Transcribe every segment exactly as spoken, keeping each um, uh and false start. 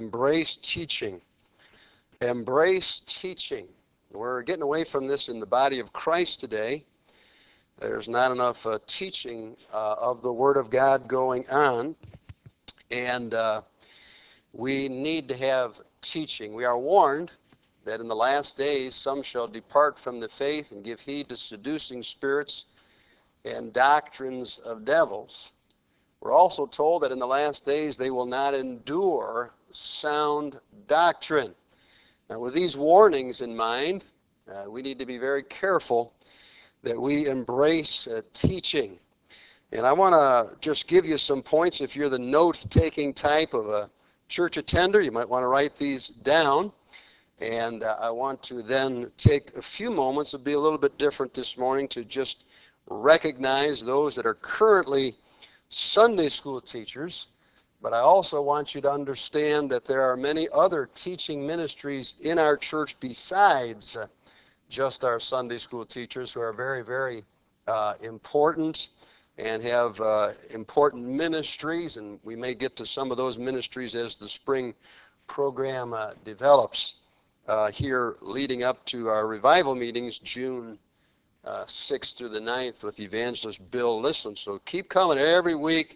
embrace teaching. Embrace teaching. We're getting away from this in the body of Christ today. There's not enough uh, teaching uh, of the Word of God going on, and uh, we need to have teaching. We are warned that in the last days some shall depart from the faith and give heed to seducing spirits and doctrines of devils. We're also told that in the last days they will not endure sound doctrine. Now, with these warnings in mind, uh, we need to be very careful that we embrace uh, teaching. And I want to just give you some points. If you're the note-taking type of a church attender, you might want to write these down. And uh, I want to then take a few moments. It'll be a little bit different this morning to just recognize those that are currently Sunday school teachers, but I also want you to understand that there are many other teaching ministries in our church besides uh, just our Sunday school teachers who are very, very uh, important and have uh, important ministries, and we may get to some of those ministries as the spring program uh, develops uh, here leading up to our revival meetings June Uh, sixth through the ninth with evangelist Bill Listen. So keep coming every week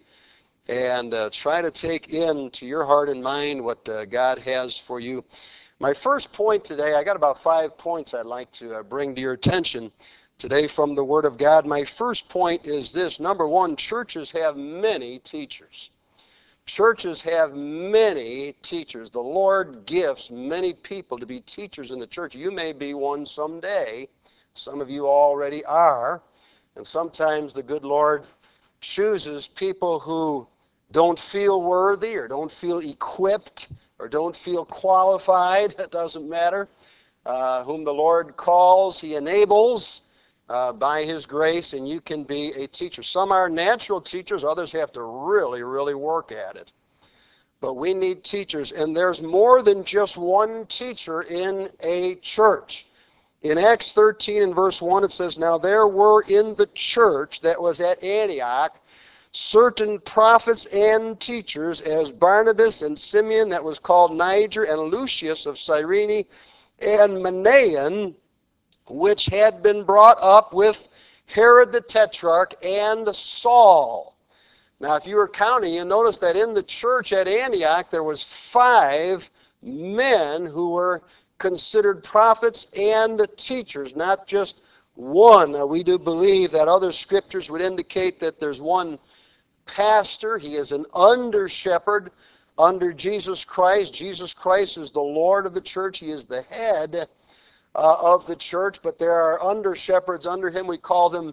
and uh, try to take in to your heart and mind what uh, God has for you. My first point today, I got about five points I'd like to uh, bring to your attention today from the Word of God. My first point is this. Number one, churches have many teachers. Churches have many teachers. The Lord gifts many people to be teachers in the church. You may be one someday. Some of you already are, and sometimes the good Lord chooses people who don't feel worthy or don't feel equipped or don't feel qualified. It doesn't matter. Uh, whom the Lord calls, He enables uh, by His grace, and you can be a teacher. Some are natural teachers. Others have to really, really work at it. But we need teachers, and there's more than just one teacher in a church. In Acts thirteen and verse one, it says, "Now there were in the church that was at Antioch certain prophets and teachers, as Barnabas and Simeon that was called Niger, and Lucius of Cyrene, and Manaen, which had been brought up with Herod the Tetrarch, and Saul." Now, if you were counting, you notice that in the church at Antioch, there was five men who were considered prophets and teachers, not just one. Now, we do believe that other scriptures would indicate that there's one pastor. He is an under-shepherd under Jesus Christ. Jesus Christ is the Lord of the church. He is the head uh, of the church, but there are under-shepherds under him. We call them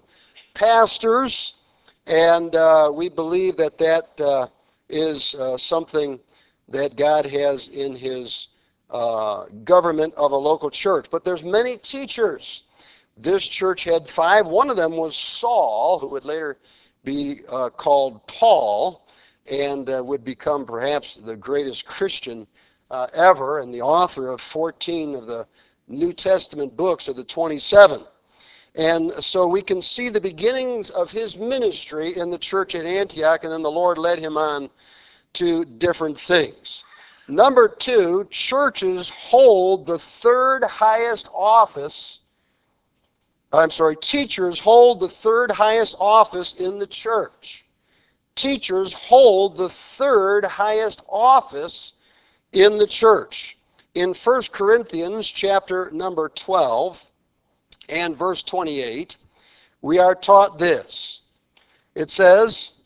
pastors, and uh, we believe that that uh, is uh, something that God has in His Uh, government of a local church. But there's many teachers. This church had five. One of them was Saul, who would later be uh, called Paul, and uh, would become perhaps the greatest Christian uh, ever, and the author of fourteen of the New Testament books of the twenty-seven. And so we can see the beginnings of his ministry in the church at Antioch, and then the Lord led him on to different things. Number two, churches hold the third highest office. I'm sorry, teachers hold the third highest office in the church. Teachers hold the third highest office in the church. In First Corinthians chapter number twelve and verse twenty-eight, we are taught this. It says,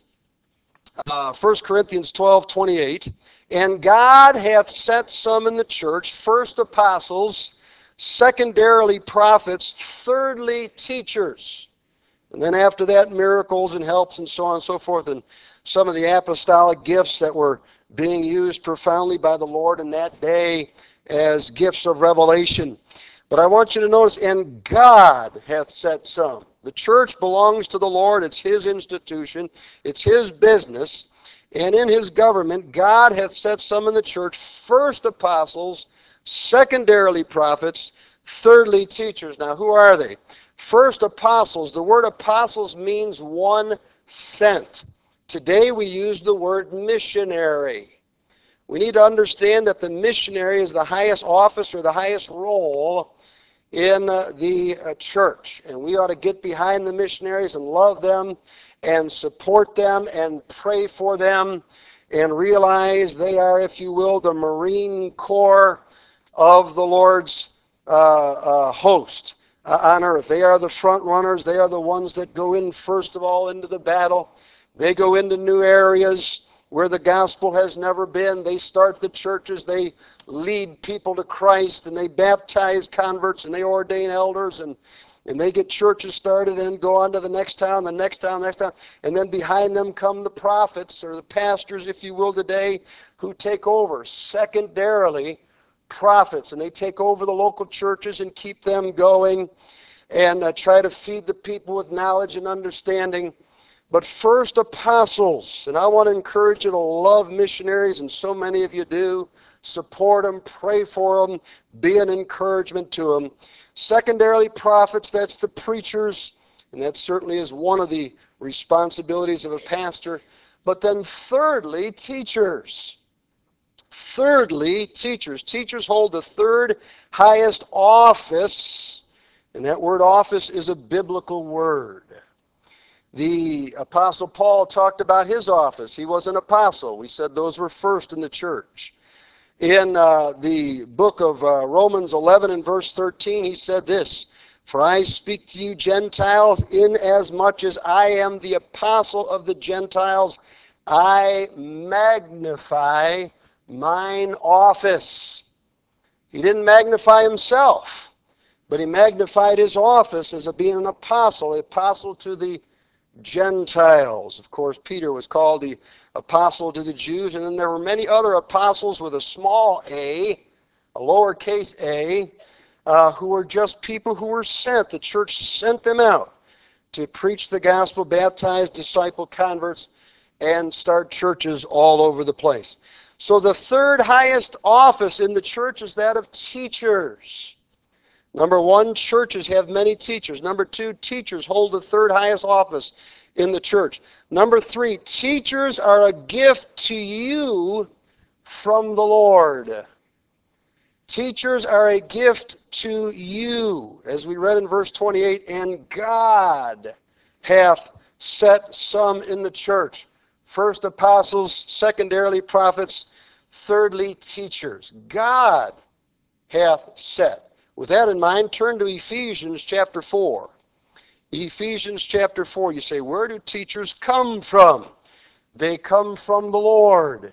uh, First Corinthians twelve, twenty-eight, "And God hath set some in the church, first apostles, secondarily prophets, thirdly teachers." And then after that, miracles and helps and so on and so forth, and some of the apostolic gifts that were being used profoundly by the Lord in that day as gifts of revelation. But I want you to notice, "And God hath set some." The church belongs to the Lord. It's His institution. It's His business. And in His government, God hath set some in the church, first apostles, secondarily prophets, thirdly teachers. Now, who are they? First, apostles. The word apostles means one sent. Today we use the word missionary. We need to understand that the missionary is the highest office or the highest role in uh, the uh, church. And we ought to get behind the missionaries and love them and support them and pray for them and realize they are, if you will, the Marine Corps of the Lord's uh, uh, host uh, on earth. They are the front runners. They are the ones that go in first of all into the battle. They go into new areas where the gospel has never been. They start the churches. They lead people to Christ, and they baptize converts, and they ordain elders, and and they get churches started and go on to the next town, the next town, the next town. And then behind them come the prophets, or the pastors, if you will, today, who take over. Secondarily, prophets. And they take over the local churches and keep them going and uh, try to feed the people with knowledge and understanding. But first, apostles. And I want to encourage you to love missionaries, and so many of you do. Support them, pray for them, be an encouragement to them. Secondarily, prophets, that's the preachers, and that certainly is one of the responsibilities of a pastor. But then thirdly, teachers. Thirdly, teachers. Teachers hold the third highest office, and that word office is a biblical word. The Apostle Paul talked about his office. He was an apostle. We said those were first in the church. In uh, the book of uh, Romans eleven and verse thirteen, he said this, "For I speak to you Gentiles, inasmuch as I am the apostle of the Gentiles, I magnify mine office." He didn't magnify himself, but he magnified his office as a being an apostle, an apostle to the Gentiles. Of course, Peter was called the apostle to the Jews, and then there were many other apostles with a small a, a lowercase a, uh, who were just people who were sent. The church sent them out to preach the gospel, baptize, disciple converts, and start churches all over the place. So the third highest office in the church is that of teachers. Number one, churches have many teachers. Number two, teachers hold the third highest office in the church. Number three, teachers are a gift to you from the Lord. Teachers are a gift to you. As we read in verse twenty-eight, and God hath set some in the church. First, apostles. Secondarily, prophets. Thirdly, teachers. God hath set. With that in mind, turn to Ephesians chapter four. Ephesians chapter four, you say, where do teachers come from? They come from the Lord.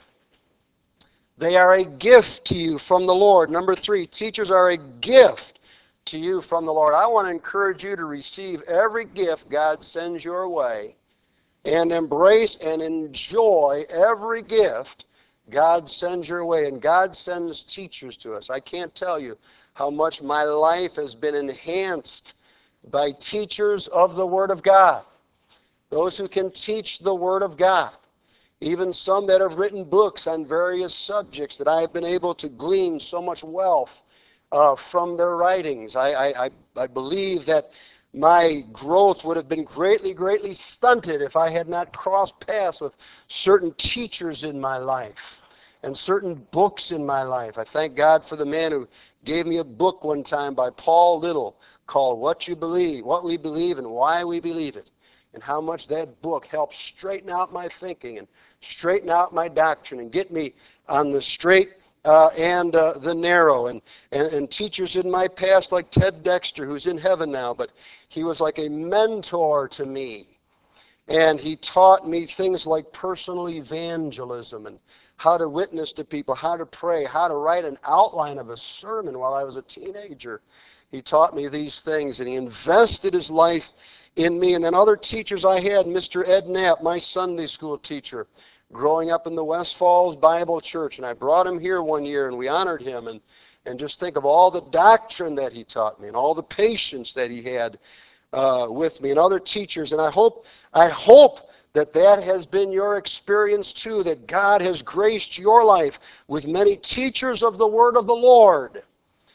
They are a gift to you from the Lord. Number three, teachers are a gift to you from the Lord. I want to encourage you to receive every gift God sends your way and embrace and enjoy every gift God sends your way. And God sends teachers to us. I can't tell you how much my life has been enhanced by teachers of the Word of God. Those who can teach the Word of God. Even some that have written books on various subjects that I have been able to glean so much wealth uh, from their writings. I, I, I believe that my growth would have been greatly, greatly stunted if I had not crossed paths with certain teachers in my life and certain books in my life. I thank God for the man who gave me a book one time by Paul Little called What You Believe, What We Believe and Why We Believe It, and how much that book helped straighten out my thinking and straighten out my doctrine and get me on the straight uh, and uh, the narrow. And, and, and teachers in my past like Ted Dexter, who's in heaven now, but he was like a mentor to me. And he taught me things like personal evangelism and how to witness to people, how to pray, how to write an outline of a sermon while I was a teenager. He taught me these things, and he invested his life in me. And then other teachers I had, Mister Ed Knapp, my Sunday school teacher, growing up in the West Falls Bible Church. And I brought him here one year, and we honored him. And, and just think of all the doctrine that he taught me and all the patience that he had uh, with me, and other teachers. And I hope, I hope that that has been your experience too, that God has graced your life with many teachers of the Word of the Lord.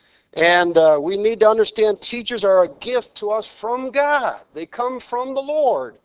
And uh, we need to understand teachers are a gift to us from God. They come from the Lord.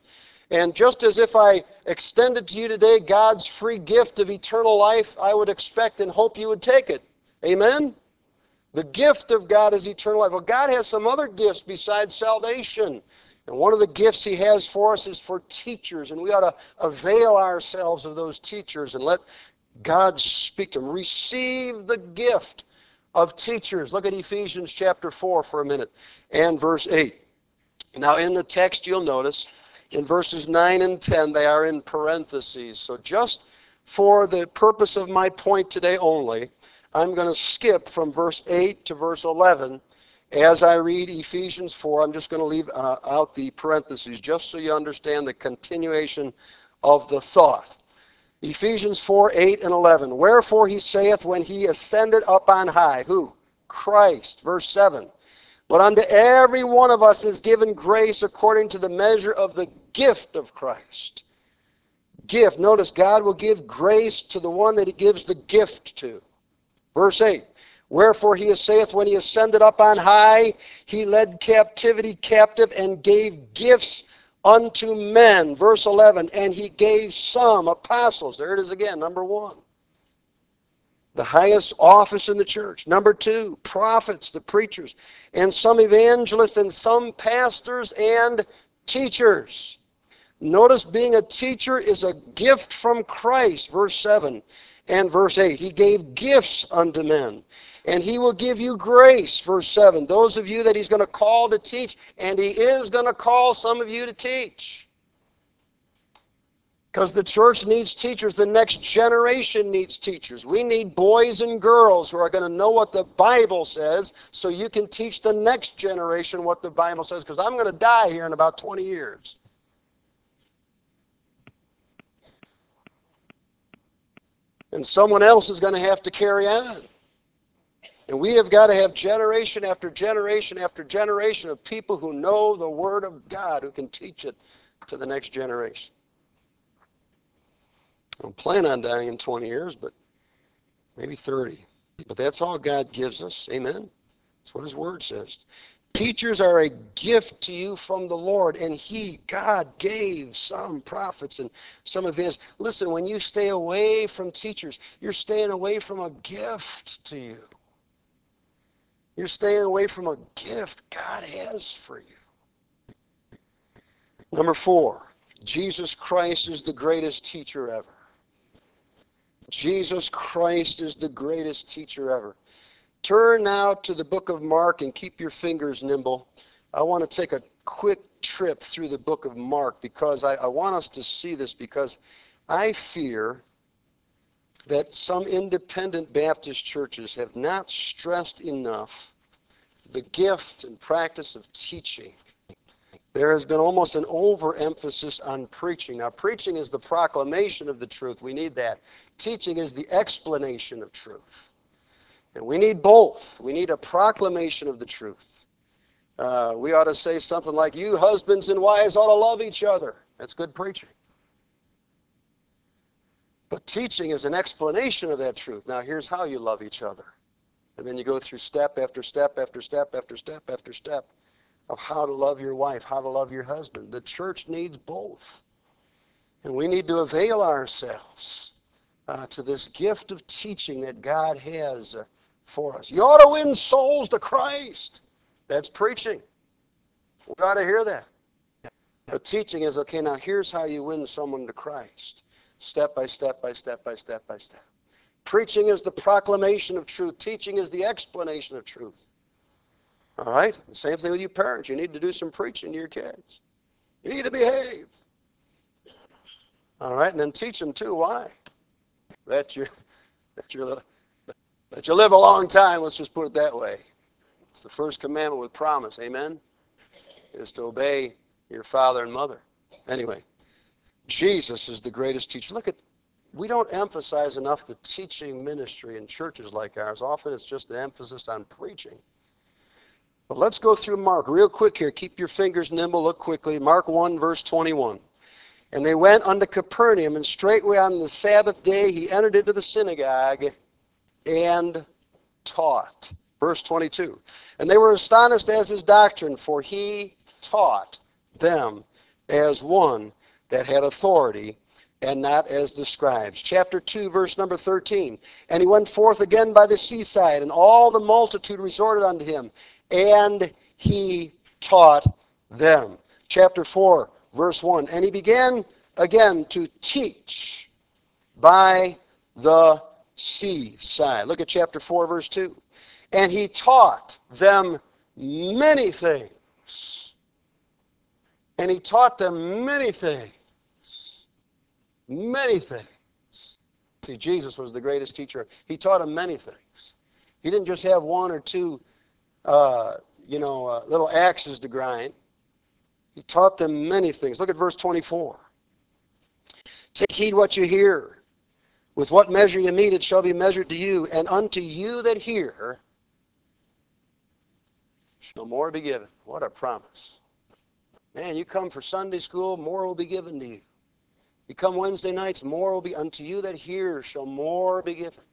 And just as if I extended to you today God's free gift of eternal life, I would expect and hope you would take it. Amen? The gift of God is eternal life. Well, God has some other gifts besides salvation. And one of the gifts he has for us is for teachers. And we ought to avail ourselves of those teachers and let God speak to them. Receive the gift of teachers. Look at Ephesians chapter four for a minute and verse eight. Now in the text you'll notice in verses nine and ten they are in parentheses. So just for the purpose of my point today only, I'm going to skip from verse eight to verse eleven. As I read Ephesians four, I'm just going to leave uh, out the parentheses just so you understand the continuation of the thought. Ephesians four, eight and eleven. Wherefore he saith, when he ascended up on high. Who? Christ. Verse seven. But unto every one of us is given grace according to the measure of the gift of Christ. Gift. Notice God will give grace to the one that he gives the gift to. Verse eight. Wherefore he saith, when he ascended up on high, he led captivity captive and gave gifts unto men. Verse eleven. And he gave some apostles. There it is again, number one. The highest office in the church. Number two, prophets, the preachers, and some evangelists, and some pastors and teachers. Notice being a teacher is a gift from Christ, verse seven and verse eight. He gave gifts unto men, and he will give you grace, verse seven. Those of you that he's going to call to teach, and he is going to call some of you to teach. Because the church needs teachers. The next generation needs teachers. We need boys and girls who are going to know what the Bible says so you can teach the next generation what the Bible says. Because I'm going to die here in about twenty years. And someone else is going to have to carry on. And we have got to have generation after generation after generation of people who know the Word of God, who can teach it to the next generation. I don't plan on dying in twenty years, but maybe thirty. But that's all God gives us. Amen? That's what his word says. Teachers are a gift to you from the Lord, and he, God, gave some prophets and some evangelists. Listen, when you stay away from teachers, you're staying away from a gift to you. You're staying away from a gift God has for you. Number four, Jesus Christ is the greatest teacher ever. Jesus Christ is the greatest teacher ever. Turn now to the book of Mark and keep your fingers nimble. I want to take a quick trip through the book of Mark because I, I want us to see this, because I fear that some independent Baptist churches have not stressed enough the gift and practice of teaching. There has been almost an overemphasis on preaching. Now, preaching is the proclamation of the truth. We need that. Teaching is the explanation of truth. And we need both. We need a proclamation of the truth. Uh, we ought to say something like, you husbands and wives ought to love each other. That's good preaching. But teaching is an explanation of that truth. Now, here's how you love each other. And then you go through step after step after step after step after step of how to love your wife, how to love your husband. The church needs both. And we need to avail ourselves uh, to this gift of teaching that God has uh, for us. You ought to win souls to Christ. That's preaching. We ought to hear that. But teaching is, okay, now here's how you win someone to Christ. Step by step by step by step by step. Preaching is the proclamation of truth. Teaching is the explanation of truth. All right? The same thing with you parents. You need to do some preaching to your kids. You need to behave. All right? And then teach them too. Why? That you, that you, that you live a long time. Let's just put it that way. It's the first commandment with promise. Amen? Is to obey your father and mother. Anyway, Jesus is the greatest teacher. Look at, we don't emphasize enough the teaching ministry in churches like ours. Often it's just the emphasis on preaching. But let's go through Mark real quick here. Keep your fingers nimble. Look quickly. Mark one, verse twenty-one. And they went unto Capernaum, and straightway on the Sabbath day he entered into the synagogue and taught. Verse twenty-two. And they were astonished at his doctrine, for he taught them as one that had authority, and not as the scribes. Chapter two, verse number thirteen. And he went forth again by the seaside, and all the multitude resorted unto him, and he taught them. Chapter four, verse one. And he began again to teach by the seaside. Look at chapter four, verse two. And he taught them many things. And he taught them many things. Many things. See, Jesus was the greatest teacher. He taught them many things. He didn't just have one or two, uh, you know, uh, little axes to grind. He taught them many things. Look at verse twenty-four. Take heed what you hear. With what measure you meet, it shall be measured to you. And unto you that hear, shall more be given. What a promise. Man, you come for Sunday school, more will be given to you. You come Wednesday nights, more will be unto you that hear, shall more be given.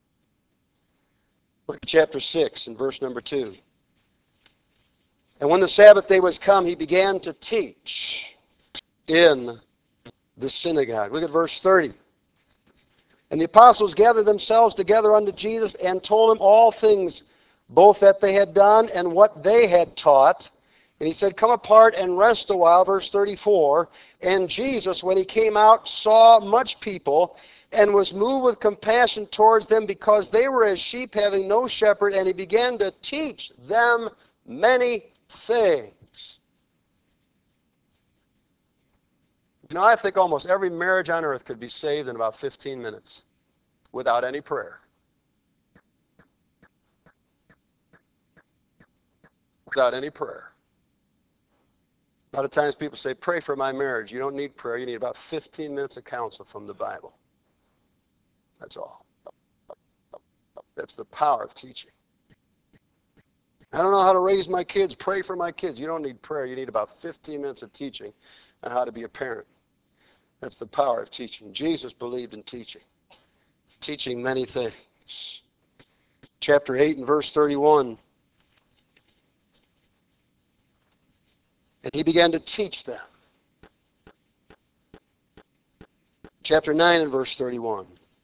Look at chapter six and verse number two. And when the Sabbath day was come, he began to teach in the synagogue. Look at verse thirty. And the apostles gathered themselves together unto Jesus and told him all things, both that they had done and what they had taught. And he said, come apart and rest a while, verse thirty-four. And Jesus, when he came out, saw much people and was moved with compassion towards them because they were as sheep having no shepherd. And he began to teach them many things. You know, I think almost every marriage on earth could be saved in about fifteen minutes without any prayer. Without any prayer. A lot of times people say, pray for my marriage. You don't need prayer. You need about fifteen minutes of counsel from the Bible. That's all. That's the power of teaching. I don't know how to raise my kids. Pray for my kids. You don't need prayer. You need about fifteen minutes of teaching on how to be a parent. That's the power of teaching. Jesus believed in teaching. Teaching many things. Chapter eight and verse thirty-one. And he began to teach them. Chapter nine and verse thirty-one.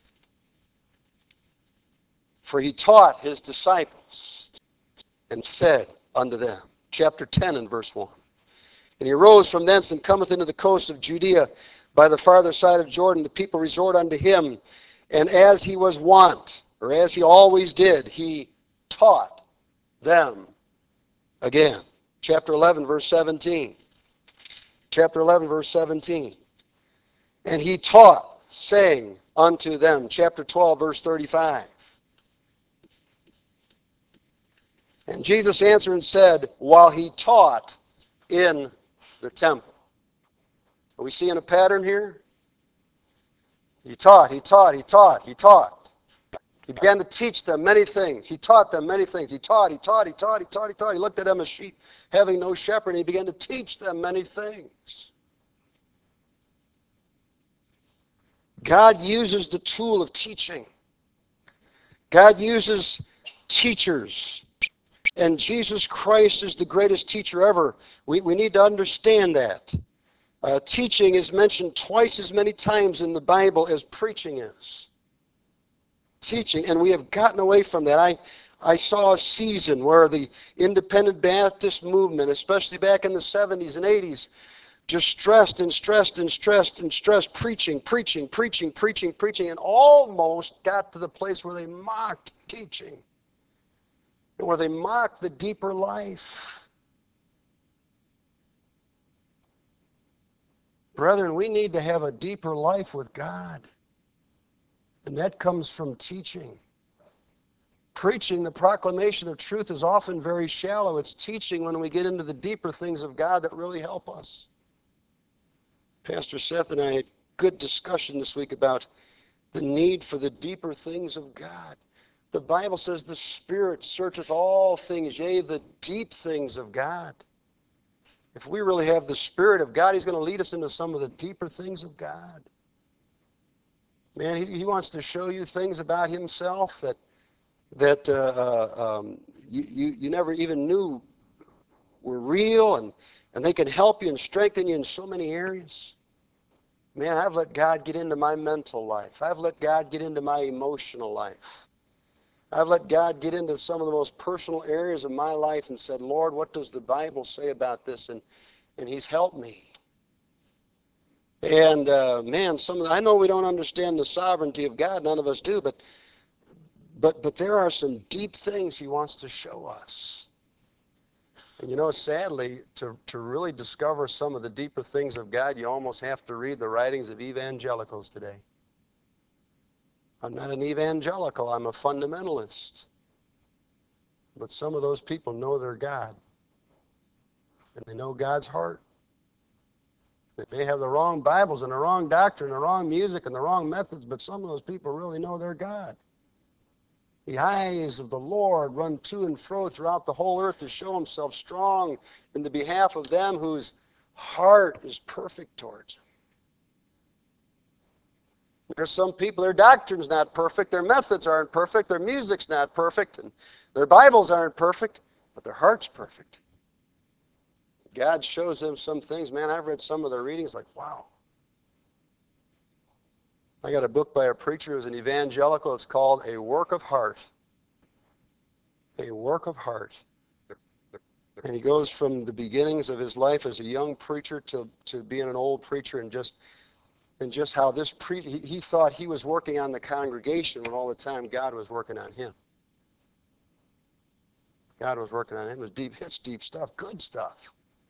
For he taught his disciples and said unto them. Chapter ten and verse one. And he arose from thence and cometh into the coast of Judea by the farther side of Jordan. The people resort unto him. And as he was wont, or as he always did, he taught them again. Chapter eleven, verse seventeen. Chapter eleven, verse seventeen. And he taught, saying unto them. Chapter twelve, verse thirty-five. And Jesus answered and said, while he taught in the temple. Are we seeing a pattern here? He taught, he taught, he taught, he taught. He began to teach them many things. He taught them many things. He taught, he taught, he taught, he taught, he taught. He looked at them as sheep having no shepherd, and he began to teach them many things. God uses the tool of teaching. God uses teachers. And Jesus Christ is the greatest teacher ever. We, we need to understand that. Uh, teaching is mentioned twice as many times in the Bible as preaching is. Teaching, and we have gotten away from that. I, I saw a season where the independent Baptist movement, especially back in the seventies and eighties, just stressed and stressed and stressed and stressed preaching, preaching, preaching, preaching, preaching, and almost got to the place where they mocked teaching, and where they mocked the deeper life. Brethren, we need to have a deeper life with God. And that comes from teaching. Preaching, the proclamation of truth, is often very shallow. It's teaching when we get into the deeper things of God that really help us. Pastor Seth and I had good discussion this week about the need for the deeper things of God. The Bible says the Spirit searcheth all things, yea, the deep things of God. If we really have the Spirit of God, He's going to lead us into some of the deeper things of God. Man, He, he wants to show you things about Himself that that uh, uh, um, you, you, you never even knew were real, and, and they can help you and strengthen you in so many areas. Man, I've let God get into my mental life. I've let God get into my emotional life. I've let God get into some of the most personal areas of my life and said, Lord, what does the Bible say about this? And, and he's helped me. And, uh, man, some of the, I know we don't understand the sovereignty of God. None of us do. But, but, but there are some deep things he wants to show us. And you know, sadly, to, to really discover some of the deeper things of God, you almost have to read the writings of evangelicals today. I'm not an evangelical. I'm a fundamentalist. But some of those people know their God. And they know God's heart. They may have the wrong Bibles and the wrong doctrine, the wrong music and the wrong methods, but some of those people really know their God. The eyes of the Lord run to and fro throughout the whole earth to show himself strong in the behalf of them whose heart is perfect towards him. There's some people, their doctrine's not perfect, their methods aren't perfect, their music's not perfect, and their Bibles aren't perfect, but their heart's perfect. God shows them some things. Man, I've read some of their readings like, wow. I got a book by a preacher who's an evangelical. It's called A Work of Heart. A Work of Heart. And he goes from the beginnings of his life as a young preacher to, to being an old preacher, and just and just how this pre he, he thought he was working on the congregation when all the time God was working on him. God was working on him. It was deep. It's deep stuff. Good stuff.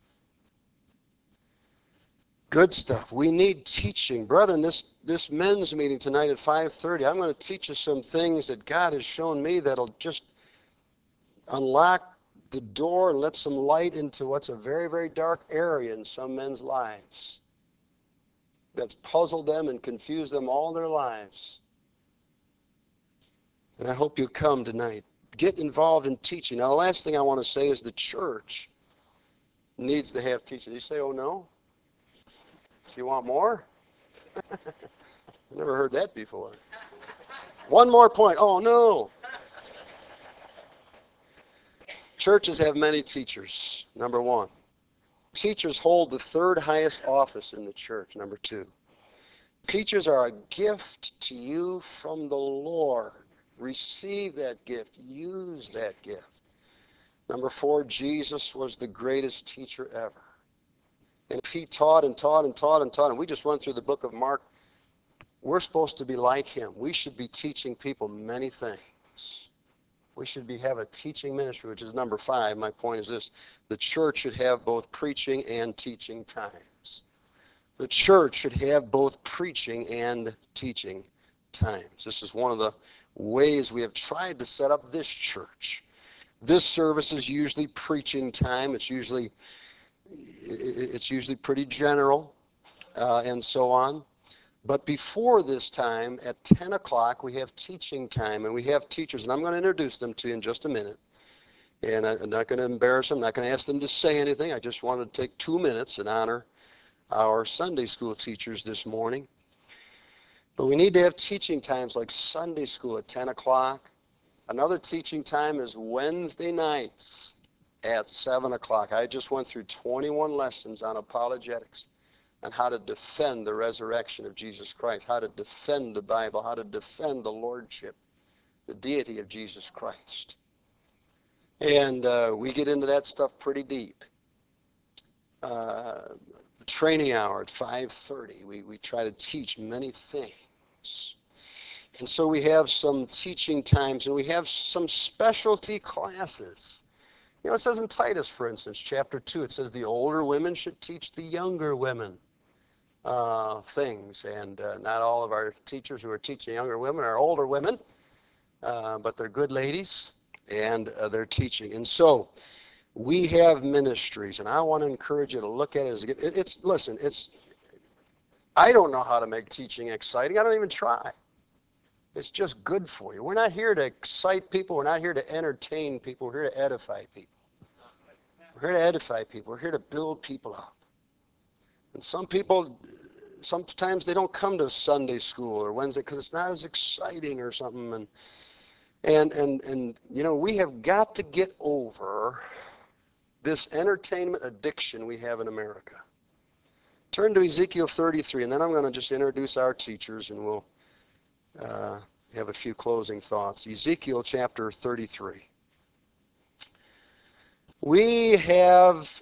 Good stuff. We need teaching. Brethren, this, this men's meeting tonight at five thirty, I'm going to teach you some things that God has shown me that'll just unlock the door and let some light into what's a very, very dark area in some men's lives that's puzzled them and confused them all their lives. And I hope you'll come tonight. Get involved in teaching. Now, the last thing I want to say is the church needs to have teaching. You say, oh, no? So you want more? I've never heard that before. One more point. Oh, no. Churches have many teachers, number one. Teachers hold the third highest office in the church, number two. Teachers are a gift to you from the Lord. Receive that gift. Use that gift. Number four, Jesus was the greatest teacher ever. And if he taught and taught and taught and taught, and we just went through the book of Mark, we're supposed to be like him. We should be teaching people many things. We should be have a teaching ministry, which is number five. My point is this. The church should have both preaching and teaching times. The church should have both preaching and teaching times. This is one of the ways we have tried to set up this church. This service is usually preaching time. It's usually it's usually pretty general uh, and so on. But before this time, at ten o'clock, we have teaching time, and we have teachers, and I'm going to introduce them to you in just a minute. And I'm not going to embarrass them, I'm not going to ask them to say anything. I just wanted to take two minutes and honor our Sunday school teachers this morning. But we need to have teaching times like Sunday school at ten o'clock. Another teaching time is Wednesday nights at seven o'clock. I just went through twenty-one lessons on apologetics, on how to defend the resurrection of Jesus Christ, how to defend the Bible, how to defend the lordship, the deity of Jesus Christ. And uh, we get into that stuff pretty deep. Uh, training hour at five thirty, we, we try to teach many things. And so we have some teaching times, and we have some specialty classes. You know, it says in Titus, for instance, chapter two, it says the older women should teach the younger women uh, things. And uh, not all of our teachers who are teaching younger women are older women, uh, but they're good ladies, and uh, they're teaching. And so we have ministries, and I want to encourage you to look at it as a, it's, listen, it's, I don't know how to make teaching exciting. I don't even try. It's just good for you. We're not here to excite people. We're not here to entertain people. We're here to edify people. We're here to edify people. We're here to build people up. And some people, sometimes they don't come to Sunday school or Wednesday because it's not as exciting or something. And, and, and, and, you know, we have got to get over this entertainment addiction we have in America. Turn to Ezekiel thirty-three, and then I'm going to just introduce our teachers, and we'll uh, have a few closing thoughts. Ezekiel chapter thirty-three. We have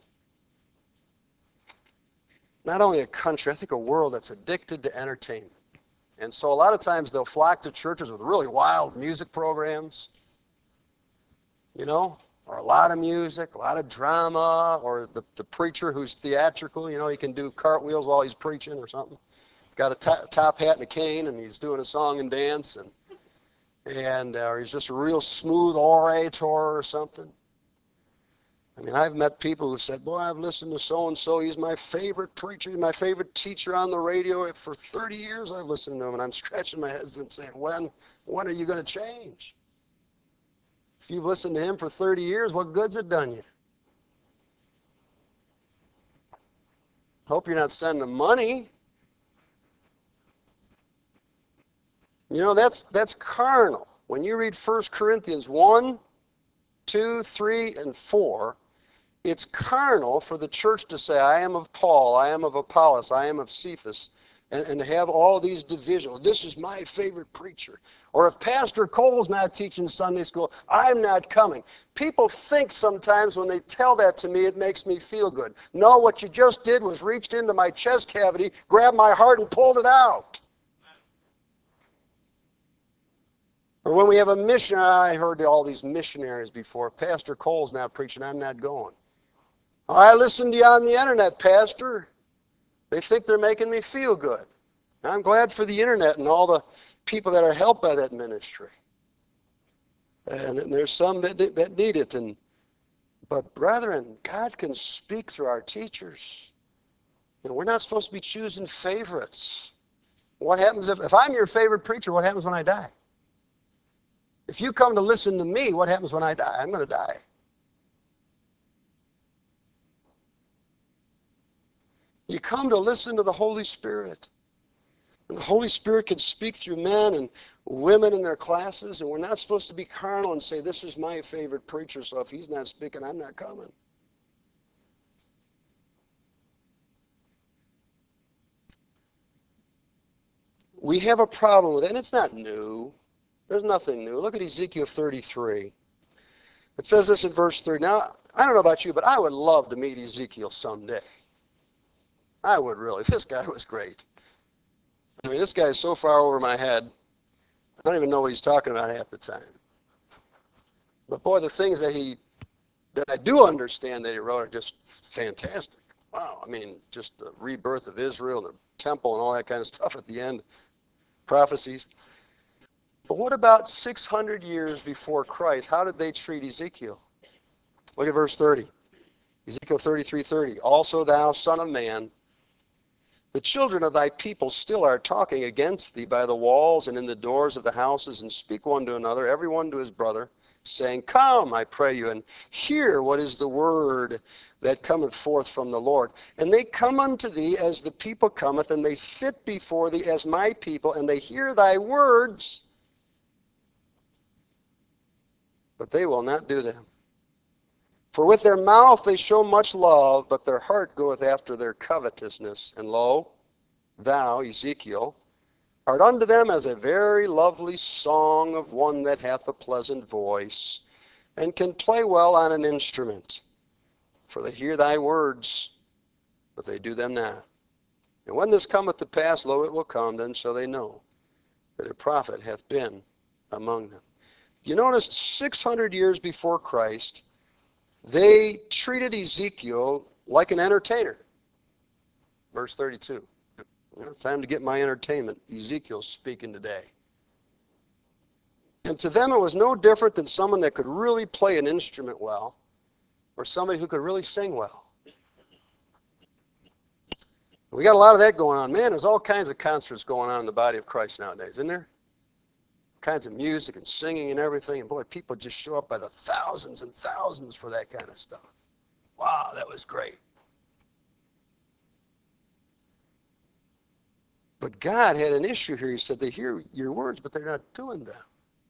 not only a country, I think a world that's addicted to entertainment. And so a lot of times they'll flock to churches with really wild music programs, you know, or a lot of music, a lot of drama, or the, the preacher who's theatrical, you know, he can do cartwheels while he's preaching or something. He's got a t- top hat and a cane, and he's doing a song and dance, and, and uh, or he's just a real smooth orator or something. I mean, I've met people who said, boy, I've listened to so-and-so. He's my favorite preacher. He's my favorite teacher on the radio. For thirty years I've listened to him, and I'm scratching my head and saying, when, when are you going to change? If you've listened to him for thirty years, what good's it done you? Hope you're not sending him money. You know, that's, that's carnal. When you read First Corinthians one, two, three, and four, it's carnal for the church to say, I am of Paul, I am of Apollos, I am of Cephas, and, and to have all these divisions. This is my favorite preacher. Or if Pastor Cole's not teaching Sunday school, I'm not coming. People think sometimes when they tell that to me, it makes me feel good. No, what you just did was reached into my chest cavity, grabbed my heart, and pulled it out. Or when we have a mission, I heard all these missionaries before. Pastor Cole's not preaching, I'm not going. I listened to you on the internet, Pastor. They think they're making me feel good. I'm glad for the internet and all the people that are helped by that ministry. And there's some that, that need it. And, but brethren, God can speak through our teachers. And we're not supposed to be choosing favorites. What happens if, if I'm your favorite preacher, what happens when I die? If you come to listen to me, what happens when I die? I'm going to die. You come to listen to the Holy Spirit. And the Holy Spirit can speak through men and women in their classes, and we're not supposed to be carnal and say, this is my favorite preacher, so if he's not speaking, I'm not coming. We have a problem with it, and it's not new. There's nothing new. Look at Ezekiel thirty-three. It says this in verse three. Now, I don't know about you, but I would love to meet Ezekiel someday. I would really. This guy was great. I mean, this guy is so far over my head, I don't even know what he's talking about half the time. But boy, the things that he, that I do understand that he wrote are just fantastic. Wow, I mean, just the rebirth of Israel, the temple and all that kind of stuff at the end, prophecies. But what about six hundred years before Christ? How did they treat Ezekiel? Look at verse thirty. Ezekiel thirty-three thirty. Also thou, son of man, the children of thy people still are talking against thee by the walls and in the doors of the houses, and speak one to another, every one to his brother, saying, Come, I pray you, and hear what is the word that cometh forth from the Lord. And they come unto thee as the people cometh, and they sit before thee as my people, and they hear thy words, but they will not do them. For with their mouth they show much love, but their heart goeth after their covetousness. And lo, thou, Ezekiel, art unto them as a very lovely song of one that hath a pleasant voice, and can play well on an instrument. For they hear thy words, but they do them not. And when this cometh to pass, lo, it will come, then shall they know that a prophet hath been among them. You notice six hundred years before Christ, they treated Ezekiel like an entertainer. Verse thirty-two. It's time to get my entertainment. Ezekiel's speaking today. And to them it was no different than someone that could really play an instrument well, or somebody who could really sing well. We got a lot of that going on. Man, there's all kinds of concerts going on in the body of Christ nowadays, isn't there? Kinds of music and singing and everything. And boy, people just show up by the thousands and thousands for that kind of stuff. Wow, that was great. But God had an issue here. He said, they hear your words, but they're not doing them.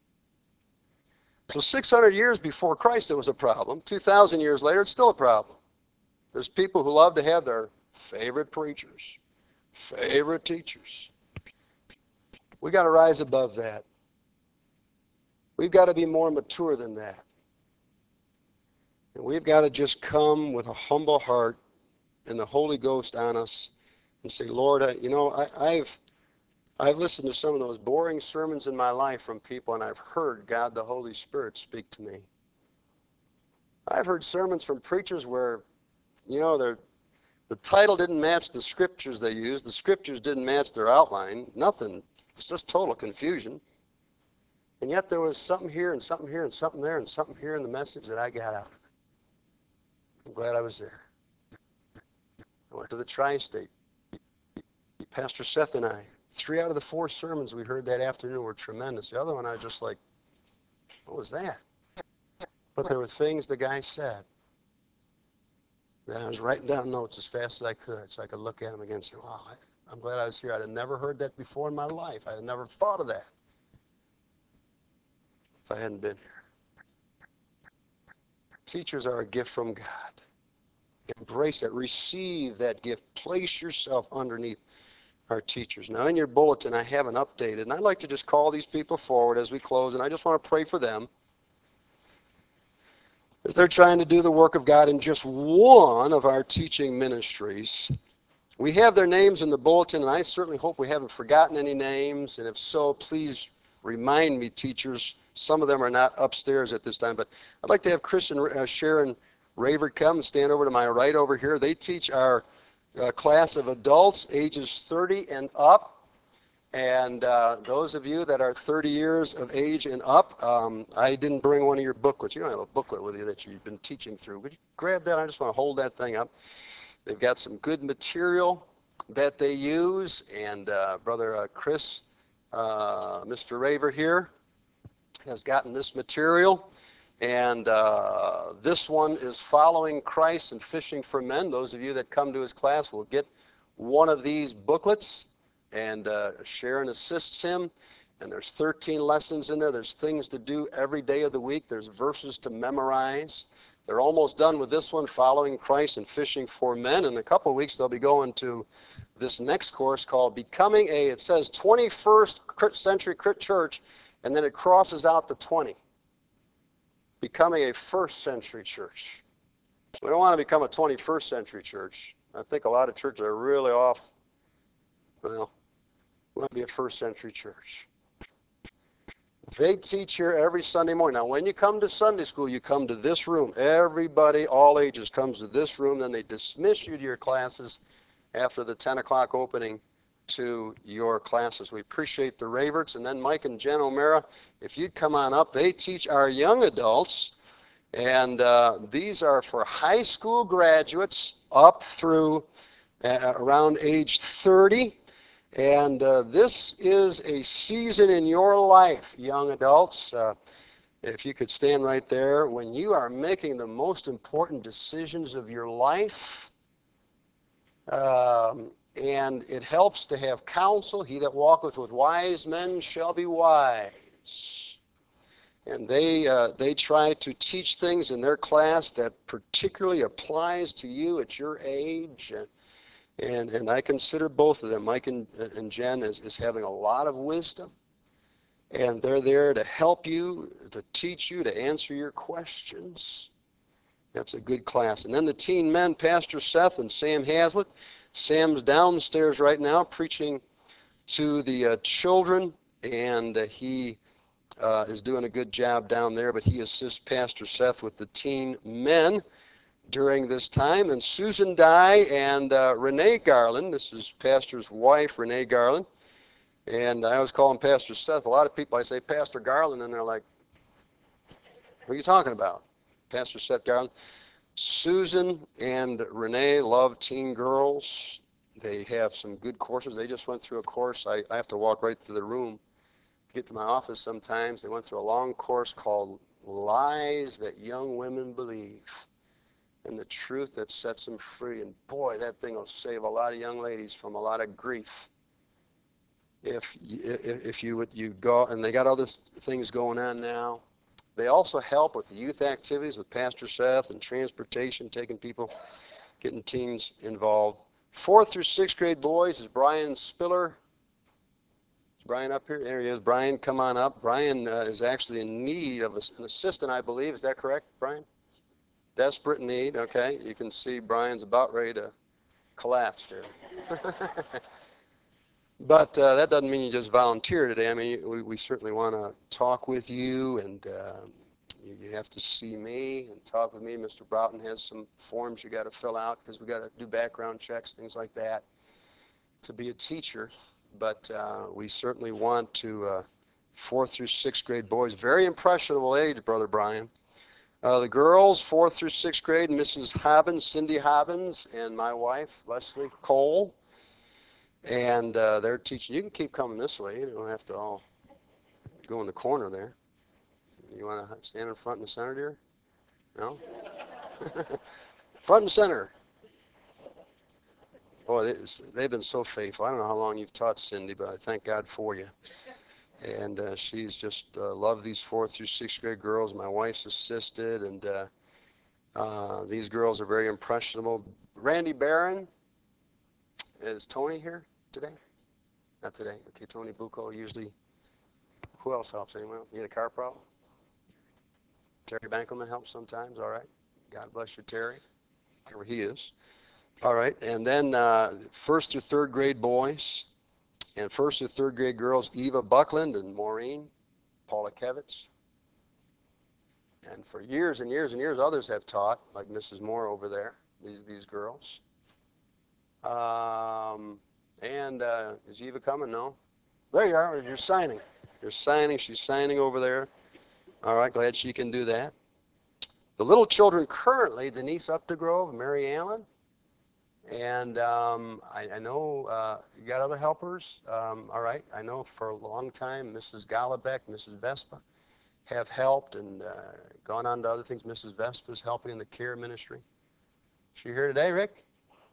So six hundred years before Christ, it was a problem. two thousand years later, it's still a problem. There's people who love to have their favorite preachers, favorite teachers. We got to rise above that. We've got to be more mature than that. And we've got to just come with a humble heart and the Holy Ghost on us and say, Lord, I, you know, I, I've I've listened to some of those boring sermons in my life from people, and I've heard God the Holy Spirit speak to me. I've heard sermons from preachers where, you know, they're, the title didn't match the scriptures they used. The scriptures didn't match their outline. Nothing. It's just total confusion. And yet there was something here and something here and something there and something here in the message that I got out of it. I'm glad I was there. I went to the Tri-State. Pastor Seth and I, three out of the four sermons we heard that afternoon were tremendous. The other one, I was just like, what was that? But there were things the guy said that I was writing down notes as fast as I could so I could look at them again and say, wow, I, I'm glad I was here. I'd have never heard that before in my life. I'd have never thought of that if I hadn't been here. Teachers are a gift from God. Embrace it. Receive that gift. Place yourself underneath our teachers. Now, in your bulletin, I haven't updated, and I'd like to just call these people forward as we close, and I just want to pray for them as they're trying to do the work of God in just one of our teaching ministries. We have their names in the bulletin, and I certainly hope we haven't forgotten any names, and if so, please remind me, teachers. Some of them are not upstairs at this time, but I'd like to have Chris and uh, Sharon Raver come and stand over to my right over here. They teach our uh, class of adults ages thirty and up. And uh, those of you that are thirty years of age and up, um, I didn't bring one of your booklets. You don't have a booklet with you that you've been teaching through. Would you grab that? I just want to hold that thing up. They've got some good material that they use. And uh, Brother uh, Chris, uh, Mister Raver here, has gotten this material. And uh, this one is Following Christ and Fishing for Men. Those of you that come to his class will get one of these booklets. And uh, Sharon assists him. And there's thirteen lessons in there. There's things to do every day of the week. There's verses to memorize. They're almost done with this one, Following Christ and Fishing for Men. In a couple of weeks, they'll be going to this next course called Becoming a, it says twenty-first century church, and then it crosses out the twenty. Becoming a first century church. We don't want to become a twenty-first century church. I think a lot of churches are really off. Well, we want to be a first century church. They teach here every Sunday morning. Now, when you come to Sunday school, you come to this room. Everybody, all ages, comes to this room. Then they dismiss you to your classes after the ten o'clock opening to your classes. We appreciate the Raverts. And then Mike and Jen O'Mara, if you'd come on up, they teach our young adults. And uh, these are for high school graduates up through uh, around age thirty. And uh, this is a season in your life, young adults. Uh, if you could stand right there, when you are making the most important decisions of your life, um, and it helps to have counsel. He that walketh with wise men shall be wise. And they uh, they try to teach things in their class that particularly applies to you at your age. And And and I consider both of them, Mike and, and Jen, as, as having a lot of wisdom. And they're there to help you, to teach you, to answer your questions. That's a good class. And then the teen men, Pastor Seth and Sam Hazlitt. Sam's downstairs right now preaching to the uh, children, and uh, he uh, is doing a good job down there, but he assists Pastor Seth with the teen men during this time. And Susan Dye and uh, Renee Garland, this is Pastor's wife, Renee Garland, and I always call him Pastor Seth. A lot of people, I say Pastor Garland, and they're like, what are you talking about? Pastor Seth Garland. Susan and Renee love teen girls. They have some good courses. They just went through a course. I, I have to walk right through the room to get to my office sometimes. They went through a long course called Lies That Young Women Believe, and the truth that sets them free. And boy, that thing will save a lot of young ladies from a lot of grief. If if, if you would you go, and they got other things going on now. They also help with the youth activities with Pastor Seth and transportation, taking people, getting teens involved. Fourth through sixth grade boys is Brian Spiller. Is Brian up here? There he is. Brian, come on up. Brian uh, is actually in need of an assistant, I believe. Is that correct, Brian? Desperate need. Okay. You can see Brian's about ready to collapse here. But uh, that doesn't mean you just volunteer today. I mean, we, we certainly want to talk with you, and uh, you, you have to see me and talk with me. Mister Broughton has some forms you got to fill out because we got to do background checks, things like that, to be a teacher. But uh, we certainly want to, uh, fourth through sixth grade boys, very impressionable age, Brother Brian. Uh, the girls, fourth through sixth grade, Missus Hobbins, Cindy Hobbins, and my wife, Leslie Cole. And uh, they're teaching. You can keep coming this way. You don't have to all go in the corner there. You want to stand in front and center, dear? No? Front and center. Oh, they've been so faithful. I don't know how long you've taught Cindy, but I thank God for you. And uh, she's just uh, loved these fourth through sixth grade girls. My wife's assisted, and uh, uh, these girls are very impressionable. Randy Barron, is Tony here today? Not today. Okay, Tony Bucco usually. Who else helps? Anyone? You had a car problem? Terry Bankelman helps sometimes. All right. God bless you, Terry. Wherever he is. All right. And then uh, first through third grade boys and first through third grade girls, Eva Buckland and Maureen Polakevich. And for years and years and years, others have taught, like Missus Moore over there, these, these girls. Um, and uh, is Eva coming? No? There you are. You're signing. You're signing. She's signing over there. All right. Glad she can do that. The little children currently, Denise Updegrove, Mary Allen. And um, I, I know uh, you got other helpers. Um, all right. I know for a long time, Missus Galabeck, Missus Vespa have helped and uh, gone on to other things. Missus Vespa's helping in the care ministry. Is she here today, Rick?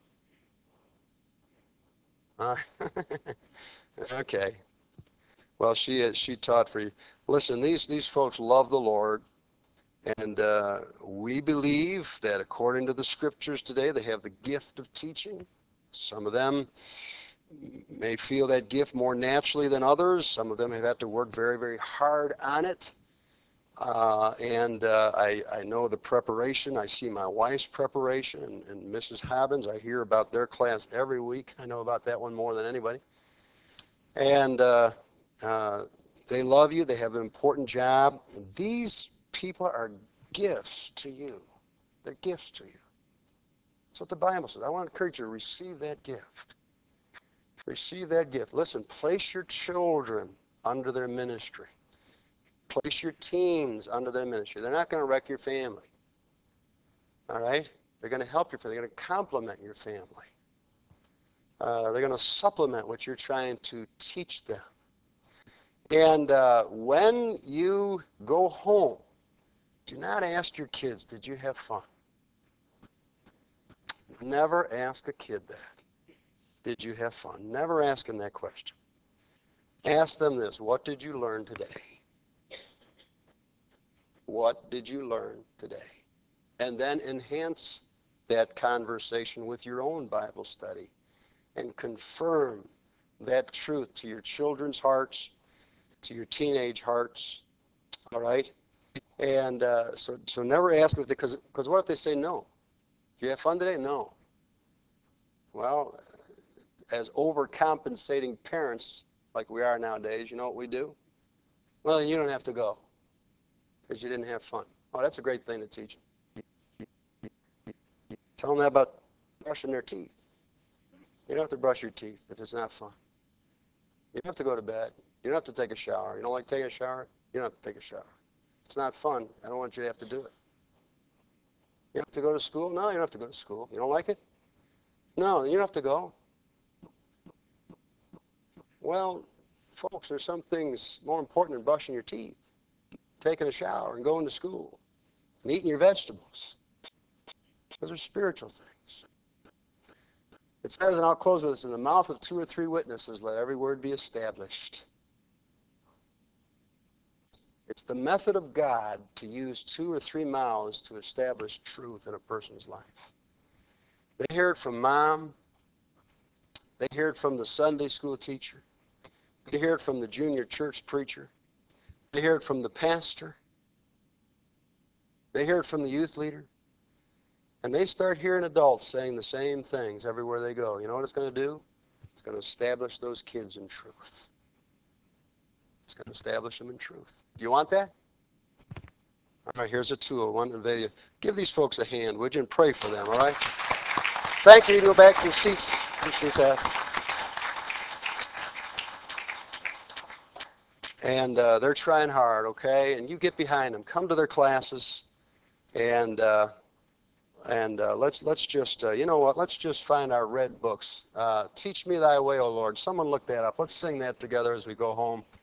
Uh, okay. Well, she is, she taught for you. Listen, these these folks love the Lord, and uh, we believe that according to the scriptures today, they have the gift of teaching. Some of them may feel that gift more naturally than others. Some of them have had to work very, very hard on it. Uh, and uh, I, I know the preparation. I see my wife's preparation and, and Missus Hobbins. I hear about their class every week. I know about that one more than anybody. And uh, uh, they love you. They have an important job. And these people are gifts to you. They're gifts to you. That's what the Bible says. I want to encourage you to receive that gift. Receive that gift. Listen, place your children under their ministry. Place your teens under their ministry. They're not going to wreck your family. All right? They're going to help your family. They're going to complement your family. Uh, they're going to supplement what you're trying to teach them. And uh, when you go home, do not ask your kids, did you have fun? Never ask a kid that. Did you have fun? Never ask them that question. Ask them this, what did you learn today? What did you learn today? And then enhance that conversation with your own Bible study and confirm that truth to your children's hearts, to your teenage hearts, all right? And uh, so, so never ask them, because because what if they say no? Did you have fun today? No. Well, as overcompensating parents like we are nowadays, you know what we do? Well, then you don't have to go because you didn't have fun. Oh, that's a great thing to teach them. Tell them that about brushing their teeth. You don't have to brush your teeth if it's not fun. You don't have to go to bed. You don't have to take a shower. You don't like taking a shower? You don't have to take a shower. It's not fun. I don't want you to have to do it. You have to go to school? No, you don't have to go to school. You don't like it? No, you don't have to go. Well, folks, there's some things more important than brushing your teeth, taking a shower and going to school, and eating your vegetables. Those are spiritual things. It says, and I'll close with this, in the mouth of two or three witnesses, let every word be established. It's the method of God to use two or three mouths to establish truth in a person's life. They hear it from mom, They hear it from the Sunday school teacher. They hear it from the junior church preacher. They hear it from the pastor. They hear it from the youth leader. And they start hearing adults saying the same things everywhere they go. You know what it's going to do? It's going to establish those kids in truth. It's going to establish them in truth. Do you want that? All right, here's a tool. One of the, give these folks a hand, would you, and pray for them, all right? Thank you. You can go back to your seats. Appreciate that. And uh, they're trying hard, okay? And you get behind them. Come to their classes, and uh, and uh, let's let's just uh, you know what? Let's just find our red books. Uh, Teach me thy way, O Lord. Someone look that up. Let's sing that together as we go home.